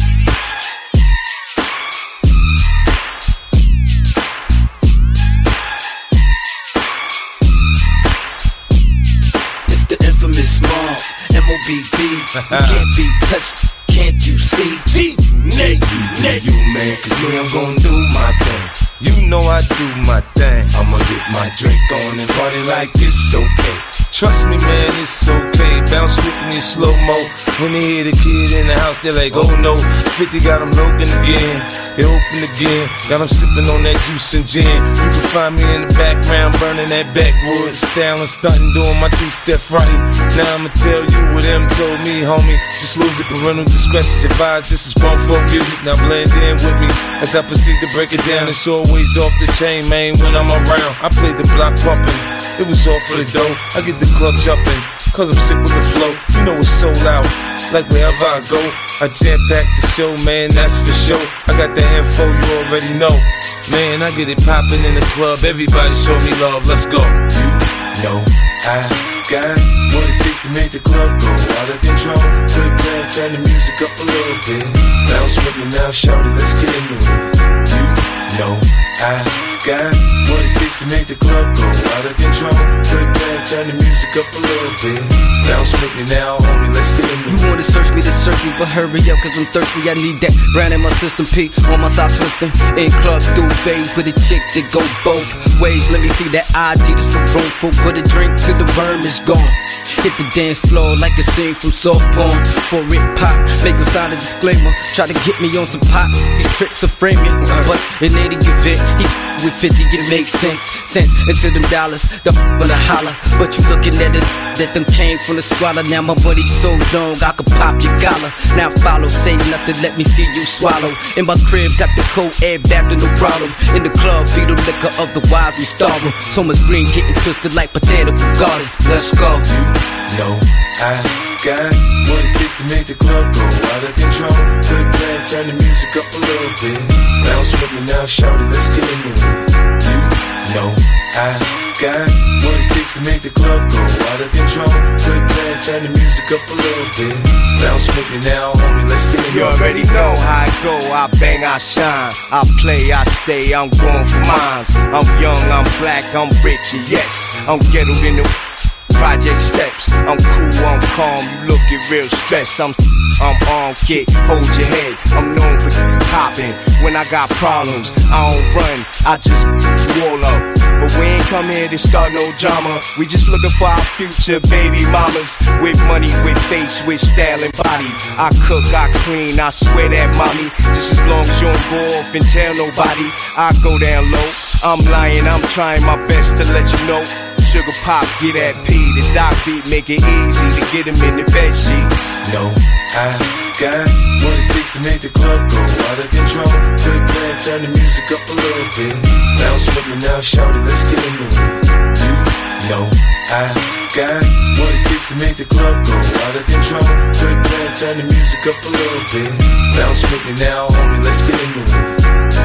It's the infamous Mob, M O B B. You can't be touched, can't you see? G, Nate, Nate, you man, cause me, I'm gon' do my thing. You know I do my thing. I'ma get my drink on and party like it's okay. Trust me, man, it's okay. Bounce with me in slow-mo. When they hear the kid in the house, they're like, oh no. fifty got them looking again. They open again. Got them sipping on that juice and gin. You can find me in the background, burning that backwoods. Styling, stunting, doing my two-step frontin'. Now I'ma tell you what them told me, homie. Just lose it, parental discretion's advised. This is grown folk music, now blend in with me. As I proceed to break it down, it's always off the chain, man, when I'm around. I play the block pumping. It was all for the dough. I get the club jumping, cause I'm sick with the flow. You know it's so loud, like wherever I go. I jam-pack the show, man, that's for sure. I got the info, you already know. Man, I get it popping in the club. Everybody show me love, let's go. You know I got what it takes to make the club go out of control. Good plan, turn the music up a little bit. Bounce with me now, shout it, let's get into it. You know I got what it takes to make the club go out of control. Good plan, turn the music up a little bit. Bounce with me now, homie, let's get into it.
You wanna search me to search me, but hurry up, cause I'm thirsty. I need that brand in my system, P on my side twisting. In club, duvet with a chick that go both ways. Let me see that I D just for grown folk. Put a drink till the worm is gone. Hit the dance floor like a scene from soft porn. For it pop, make him sign a disclaimer. Try to get me on some pop, these tricks are framing. But in any event, he with fifty, it makes sense. Sense into them dollars, the f***ing a holler. But you looking at it, that them came from the squalor. Now my money's so long, I could pop your collar. Now follow, say nothing, let me see you swallow. In my crib, got the cold air back to no problem. In the club, feed the liquor, otherwise we starve 'em. So much green getting twisted like botanical garden. Let's go.
You know I got what it takes to make the club go out of control. Good plan, turn the music up a little bit. Bounce with me now, shout it, let's get into it. You know I got what it takes to make the club go out of control. Good plan, turn the music up a little bit. Bounce with me now, homie, let's get into it.
You already know how I go, I bang, I shine. I play, I stay, I'm going for mines. I'm young, I'm black, I'm rich, and yes, I'm ghetto in the project steps. I'm cool, I'm calm, you looking real stressed. I'm I'm on kick, hold your head. I'm known for popping. When I got problems, I don't run, I just wall up. But we ain't come here to start no drama. We just looking for our future baby mamas. With money, with face, with style and body. I cook, I clean, I swear that mommy. Just as long as you don't go off and tell nobody, I go down low. I'm lying, I'm trying my best to let you know. Sugar pop, get that P, the doc beat, make it easy to get him in the bed sheets.
No, I got what it takes to make the club go out of control. Good plan, turn the music up a little bit. Bounce with me now, shout it, let's get into it. You know I got what it takes to make the club go out of control. Good plan, turn the music up a little bit. Bounce with me now, homie, let's get into it.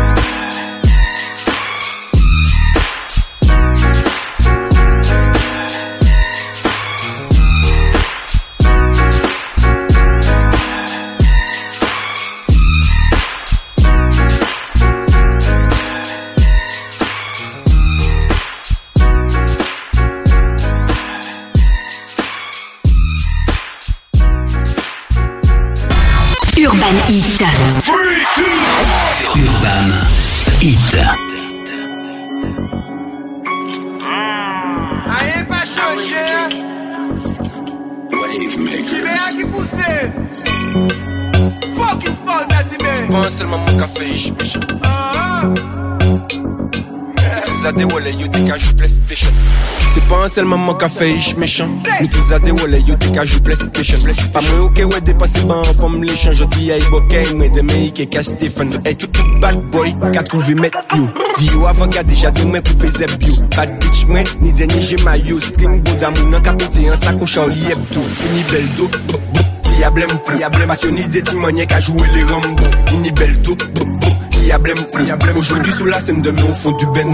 Urban Hit.
Urban Hit. Wave makers. C'est pas seulement mon café, je méchant. Utilisateur wallet, you think I joue PlayStation. C'est pas seulement mon café, je méchant. Utilisateur wallet, you think I joue PlayStation. Pas moi ok ouais dépasser ban en forme l'échange. Je dis aïe bokeh, moi de meïk et qu'à Stephen. Hey tout tout bad boy, qu'a trouvé met you. Dis yo avant qu'a déjà de moi coupé zeb you. Bad bitch moi, ni dernier j'ai ma you. String bout d'amour nan capité en sac au chauli yep tout. Ni belle tout, si y'a blême plus. Passionné des timoniers qu'a joué les Rambo. Ni belle tout, si y'a blême plus. Aujourd'hui sous la scène de nous au fond du bendo.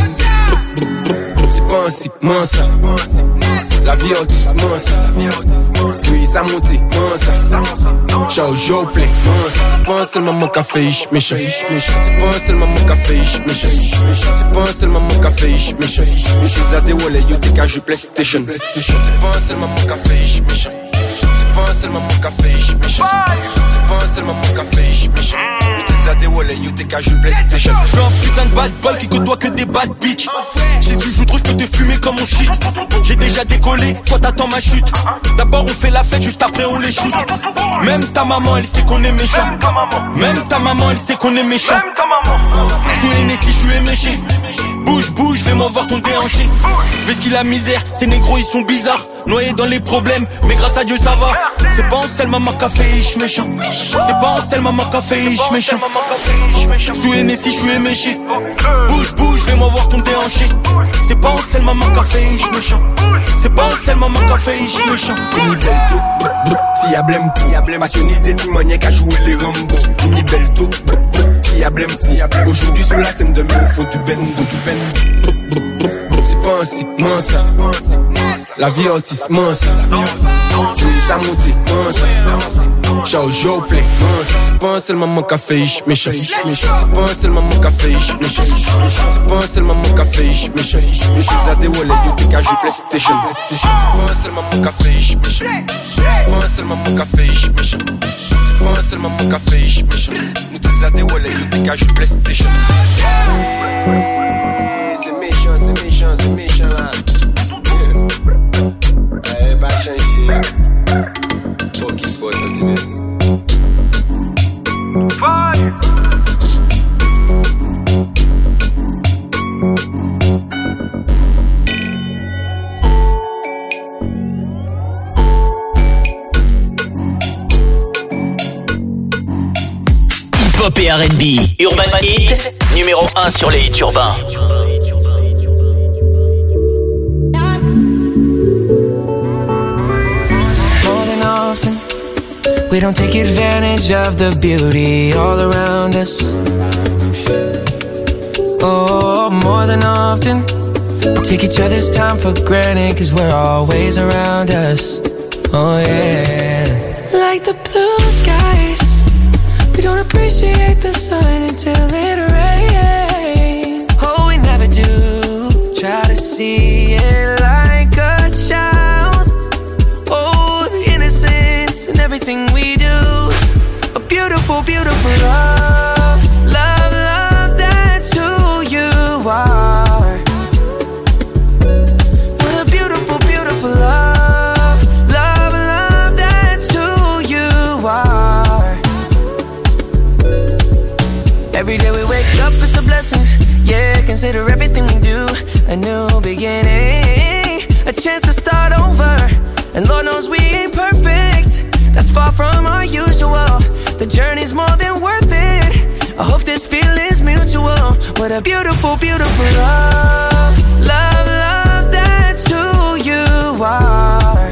C'est pas ainsi, mince. La vie autiste, mince. Puis ça monte, mince. Ciao, Joe play, mince. C'est pas seulement mon café, ich méchant. C'est pas seulement mon café, ich méchant. C'est pas seulement mon café, ich méchant. Utilisateur wallet, yo t'es qu'à jouer PlayStation. C'est pas seulement mon café, ich méchant. C'est pas seulement mon café, ich méchant. C'est pas seulement mon café, ich méchant. Utilisateur wallet, yo t'es qu'à jouer PlayStation. J'suis un putain de bad boy qui côtoie que des bad bitch. Si tu joues trop, j'peux te fumer comme mon shit. J'ai déjà décollé, toi t'attends ma chute. D'abord on fait la fête, juste après on les shoot. Même ta maman elle sait qu'on est méchant. Même ta maman elle sait qu'on est méchant. Sous les si je suis éméché. Bouge, bouge, fais-moi voir ton déhanché. Fais ce qu'il a misère, ces négros ils sont bizarres. Noyés dans les problèmes, mais grâce à Dieu ça va. C'est pas en sel maman café, ich méchant. C'est pas en sel maman café, ich méchant. Sous les si je suis éméché. Bouge, bouge, fais-moi voir ton déhanché. C'est pas en sel maman café, ich méchant. C'est pas en sel maman café, ich méchant. Ni belle tout, si y'a blême tout. Passionné des timoniers qu'a joué les Rambo. Ni belle tout, si y'a blême tout. Aujourd'hui sur la scène de nous, faut du bendo, du bendo. C'est pas ainsi, mince. La vie autiste, mince. Puis ça monte, mince. Ciao, Joe play, mince. C'est pas seulement mon café, ich méchant. C'est pas seulement mon café, ich méchant. C'est pas seulement mon café, ich méchant. Utilisateur wallet, yo t'es qu'à jouer PlayStation. C'est pas seulement mon café, ich méchant. C'est pas seulement mon café, ich méchant. C'est pas seulement mon café, ich méchant. Utilisateur wallet, yo t'es qu'à jouer PlayStation. C'est méchant, c'est méchant, c'est méchant là. Eh, pas changer. Faut qu'il soit sentiment.
Hip-hop et R and B. Urban Hit, numéro un sur les hits urbains.
More than often, we don't take advantage of the beauty all around us. Oh, more than often, we take each other's time for granted, 'cause we're always around us. Oh yeah. Like the blue skies, we don't appreciate the sun until it rains. Oh, we never do. Try to see it like a child. everything we do. A beautiful, beautiful love. Love, love, that's who you are. What a beautiful, beautiful love. Love, love, that's who you are. Every day we wake up, it's a blessing. Yeah, consider everything we do a new beginning, a chance to start over. And Lord knows we ain't perfect, that's far from our usual. The journey's more than worth it, I hope this feeling's mutual. What a beautiful, beautiful love. Love, love, that's who you are.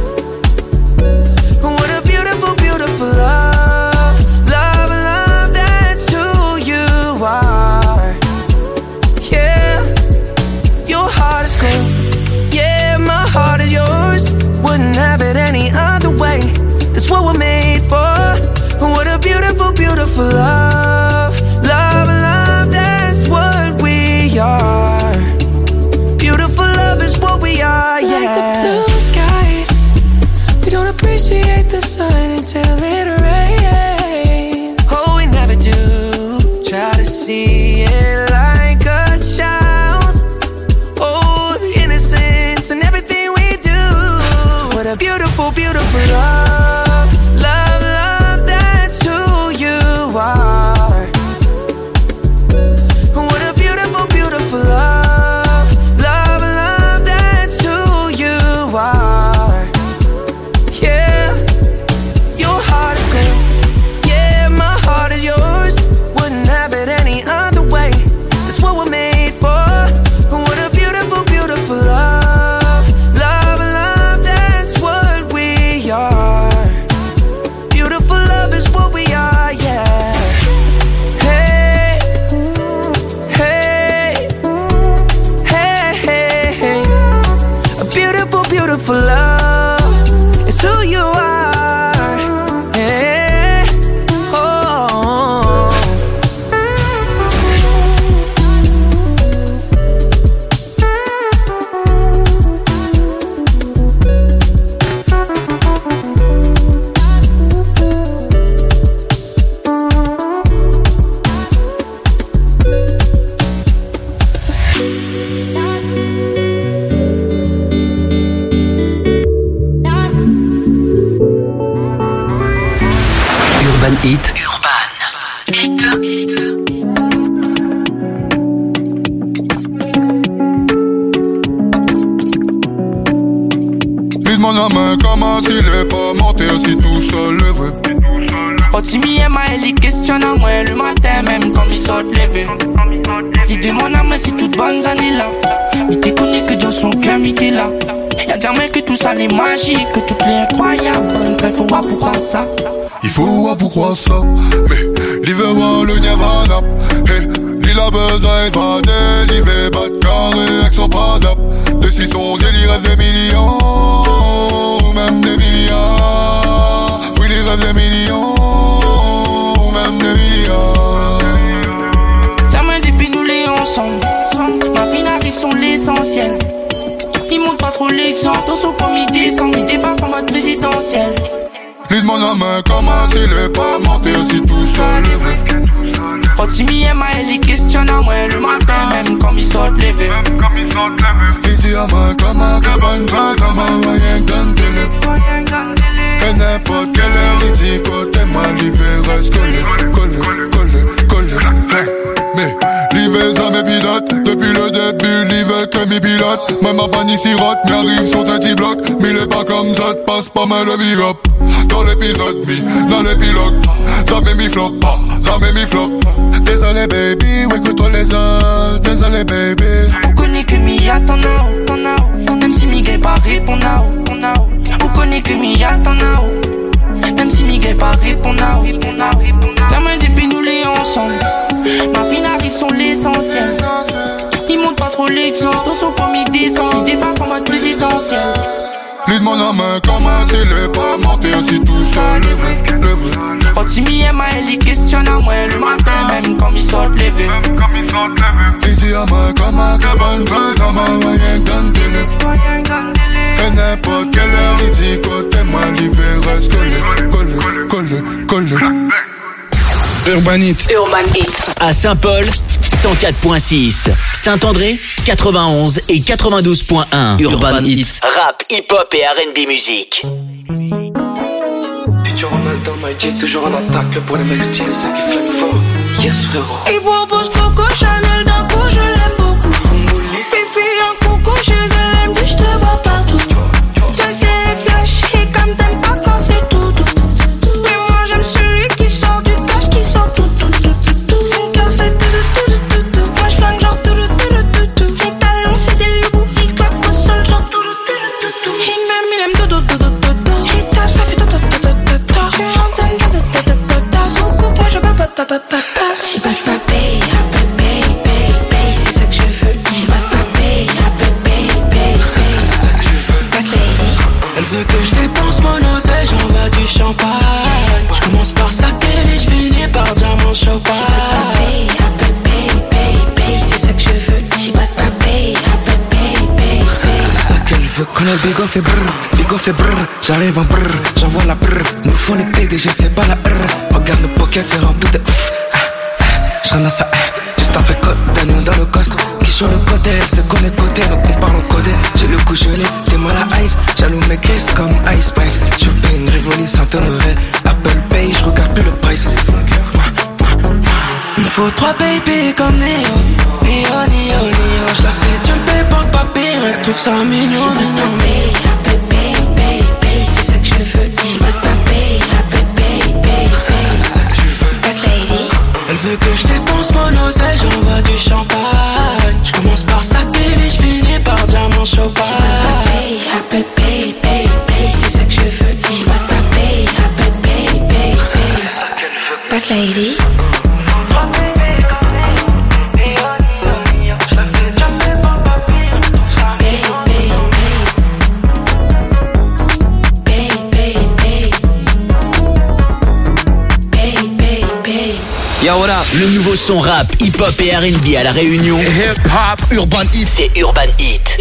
What a beautiful, beautiful love. Love, love, that's who you are. Yeah, your heart is cool. Yeah, my heart is yours. Wouldn't have it any other way. That's what we're made for. What a beautiful, beautiful love. Love, love, that's what we are. Beautiful love is what we are, yeah. Like the blue skies, we don't appreciate the sun until it rains. Oh, we never do. Try to see it like a child. Oh, the innocence and everything we do. What a beautiful, beautiful love. Love, love, that's who you are. What a beautiful, beautiful love. Love, love, that's who you are. Yeah, your heart is cool. Yeah, my heart is yours. Wouldn't have it any other way. That's what we're made for. What a beautiful, beautiful love. Love, love, that's what we are. Beautiful love is what we are, yeah. Hey, hey, hey, hey, hey. A beautiful, beautiful love is who you are. Hey, oh.
Urban Hit. Urban Hit.
Lui demande la main comment s'il est pas monté aussi tout seul le vrai.
Quand tu m'y aimes, elle questionne à moi le matin même quand il sort levé. Il demande à moi si toutes bonnes années là. Mais t'es connu que dans son cœur, mais t'es là. Y'a jamais que tout ça les magiques, que toutes les incroyables. Il faut voir pourquoi ça.
Il faut voir pourquoi ça. Mais l'hiver voir le Nirvana. Hey, il a besoin d'évader. L'hiver bat de carré avec son Prada. De six onze, il rêve des millions. Ou même des milliards. Oui, il rêve des millions. Ou même des milliards.
Ça main depuis nous les ensemble. Ma vie n'arrive sont l'essentiel. Il montre pas trop l'exemple. Dans son comme il descend, il débarque en mode présidentiel.
Lui demande la main comment s'il est pas monté aussi tout seul le vrai.
Quand tu m'y aimes, elle questionne à moi le matin même quand il sort levé.
Il dit à moi comment que bonne train, comment rien qu'un télé. Et n'importe quelle heure il dit côté moi l'hiver reste collé, collé, collé, collé. Mais l'hiver ça me pilote. Depuis le début l'hiver que mes pilotes. Même ma banni sirote, mais arrive son petit bloc. Mais il est pas comme ça, te passe pas mal le big up. Dans l'épisode mi, dans le pilote. Ça met mi flop, ça met mi flop. Désolé baby, ouais que toi les autres. Désolé baby.
On connaît que Mia t'en a où, t'en a où. Même si Miguel pas répond à où, on a où. On connaît que Mia t'en a où. Même si Miguel pas répond à où, on a où. Ta main depuis nous les ensemble. Ma vie n'arrive sont l'essentiel. Il montre pas trop l'exemple. Dans son comme il descend, il débarque en mode présidentiel.
Lui demande la main comment s'il est pas monté aussi tout seul le vrai, le vrai.
Quand tu m'y aimes, elle questionne à moi le matin même quand il sort levé.
Il dit à moi comment que bonne train, comment rien qu'un télé. Et n'importe quelle heure il dit côté moi l'hiver reste collé, collé.
Urbanite.
Urbanite.
À Saint-Paul, cent quatre virgule six. Saint-André, quatre-vingt-onze et quatre-vingt-douze virgule un. Urban Hits. Rap, hip-hop et R and B musique.
Futur Ronaldo m'a dit toujours en attaque pour les mecs stylés, ceux qui flinguent fort. Yes frérot.
Il propose Coco Chanel d'un coup, je l'aime beaucoup. Fifi en coco chez elle, elle me dit je te vois partout. Je sais flash et comme t'aimes pas quand c'est tout, tout, tout. Mais moi j'aime celui qui sort du cash, qui sort tout, tout, tout, tout, tout. C'est une café, tout, tout, tout, tout, tout. Moi je flingue genre tout, tout, tout, tout, tout. Mes talons c'est des loups, ils claquent au sol genre tout, tout, tout, tout, tout. Il m'aime, il aime tout, tout, tout, tout, tout. Il tape, ça fait tout, tout, tout, tout, tout, tout. Je suis en train de tout, tout, tout, tout, tout. Son coupe, moi je peux pas, pas, pas, pas, pas. She bad, bad, babe, bad, babe, babe, babe. C'est ça que je veux. She bad, bad, babe, bad, babe, babe, babe. C'est ça que je veux. Passe lady.
Elle veut que je dépense mon oseille, j'envoie du champagne. Je commence par saquer et je finis par diamant champagne.
She bad, bad, babe, babe, babe. C'est ça que je veux. She bad, bad, babe, bad, babe, babe, babe.
C'est ça qu'elle veut. Quand le bigo fait brrr, bigo fait brrr. J'arrive en brrr, j'envoie la brrr. Nous font les P D G, c'est pas la R. Regarde nos pockets, c'est rempli de pff. J'ramasse ça, juste après côte, Daniel dans le coste. Qui sur le côté, elle se connaît côté, donc on parle en codé. J'ai le coup gelé, t'es mal à ice. Jaloux mes crises comme Ice Spice. Shopping, Rivoli, Saint-Honoré. Apple Pay, j'regarde plus le price. Il me faut trois baby comme Neo. Neo, Neo, Neo. J'la fais jumper, porte papier, elle trouve ça mignon, mignon.
Apple Pay, Pay, Pay. C'est ça que je veux. She bad, bad, babe, Apple Pay, Pay, Pay. C'est ça que je veux. Passe lady.
Elle veut que je dépense mon oseille, j'envoie du champagne. Je commence par saquer et je finis par diamant champagne.
Apple Pay, Pay, Pay, c'est ça que je veux. She bad, bad, babe, Apple Pay, Pay, Pay. C'est ça qu'elle veut. Passe lady.
Yo, what up? Le nouveau son rap, hip-hop et R and B à La Réunion.
Hip-hop, Urban Hit.
C'est Urban Hit.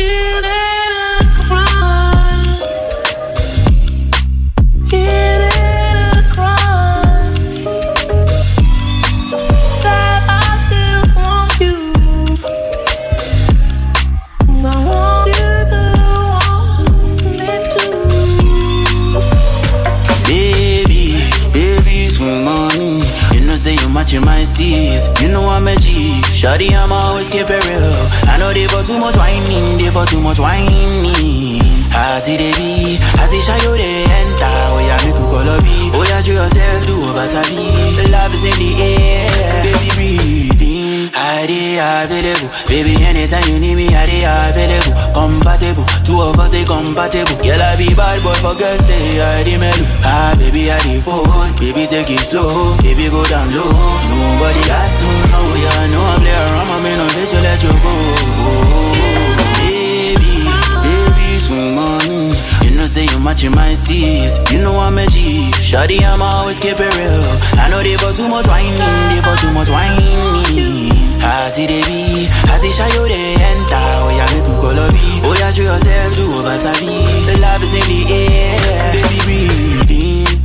Matching my steez, you know I'm a G. Shawty, I'm always keep it real. I know they for too much whining, they for too much whining. I see they be, I see shy you they enter. Oh yeah, make you call a beat. Oh yeah, show yourself do over sabi. Love is in the air, baby breathe in. I dey available, baby anytime you need me, I dey available. Compatible, two of us they compatible. Girl I be bad boy for girls say I dey mellow. Ah baby I dey fold, baby take it slow, baby go down low. Nobody has to know, yeah I know I'm there. I'm a man on this, you let you go. Baby, baby, so mommy, you know say you matching my steez. You know I'm a G. Shawty I'm always keep it real. I know they for too much whining, they for too much whining. I see they be, I see shy you they enter. Oh yeah, make you call a beat. Oh yeah, show yourself do over sabi. Love is in the air, baby breathe in.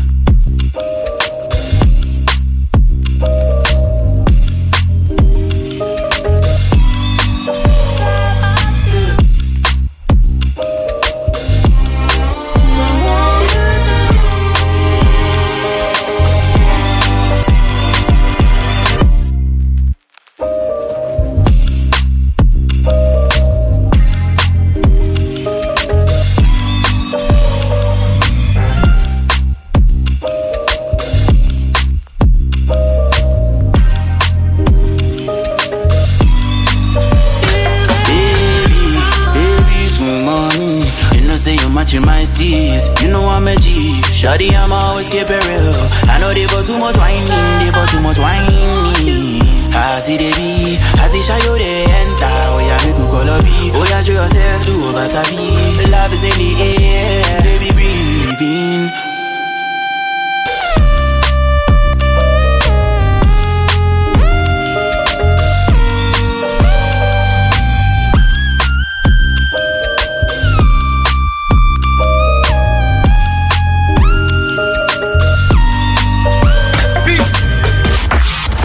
Shawty, I'm always keep it real. I know they for too much whining, they for too much whining. I see they be, I see shy you they enter. Oh yeah, make you call a beat. Oh yeah, show yourself do over sabi. Love is in the air, baby breathe in.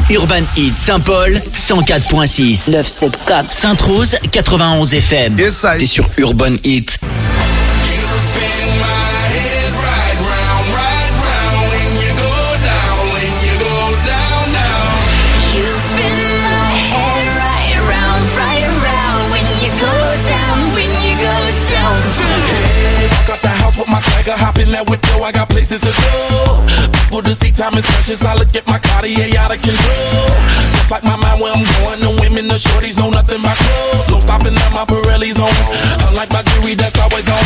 Urban Hit Saint-Paul, cent quatre virgule six. neuf cent soixante-quatre. Sainte-Rose, quatre-vingt-onze F M.
Yes, I...
T'es sur Urban Hit.
With my swagger, hop in that window, I got places to go. People to see, time is precious. I look at my Cartier out of control. Just like my mind where I'm going, the women, the shorties know nothing but clothes. No stopping at my Pirelli's on. Unlike my jewelry, that's always on.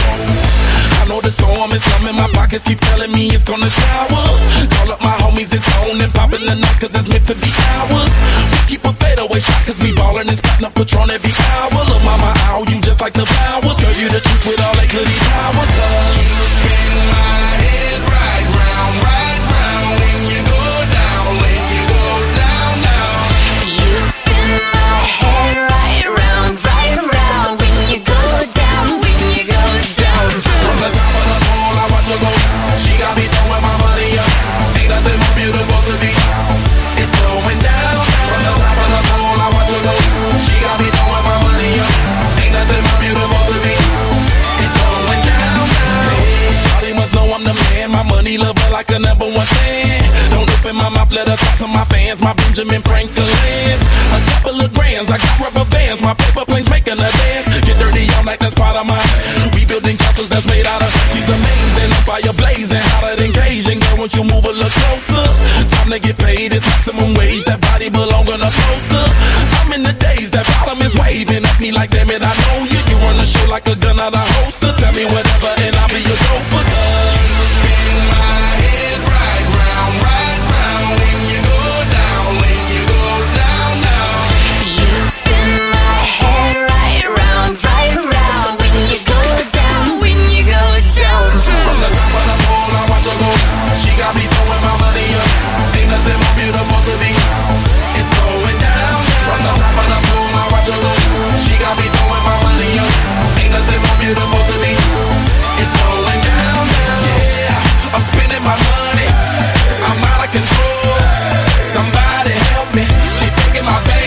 I know the storm is coming, my pockets keep telling me it's gonna shower. Call up my homies, it's on and popping the night, cause it's meant to be ours. We keep a fadeaway shot, cause we ballin' and spittin' up Patron every hour. Look, mama, ow, you just like the flowers. Girl, you the truth with all that goody power. You spin my head right round, right round. When you go down, when you go down, down.
You spin my head right round, right round. When you go down, when you go down.
From the top of the pole, I watch her go. She got me throwing my money up. Ain't nothing more beautiful to me. It's going down. From the top of the pole, I watch her go. She got me throwing my money up. Ain't nothing more beautiful to me. It's going down, down. Shawty must know I'm the man. My money love her like a number one fan. Don't open my mouth, let her talk to my fans. My Benjamin Franklin's. A couple of grands, I got rubber bands. My paper planes making a dance. Get dirty all night, that's part of my rebuilding castles that's made out of. She's amazing, I'm fire blazing, hotter than Cajun. Girl, won't you move a little closer? Time to get paid, it's maximum wage. That body belong on a poster. I'm in the days, that bottom is waving at me like, damn it, I know you. You run the show like a gun out of holster. Tell me whatever and I'll be your gopher. You spin my head right round, right round. When you go down, when you go down, down.
You spin my head right round, right round. When you go down, when you go down.
From the top of the pole, I watch her go. She got me throwing my money up. Ain't nothing more beautiful to me. It's going down. From the top of the pole, I watch her go. She got me throwing my money up. Ain't nothing more beautiful to me. It's going down, down. Yeah, I'm spending my money. I'm out of control. Somebody help me. She taking my baby.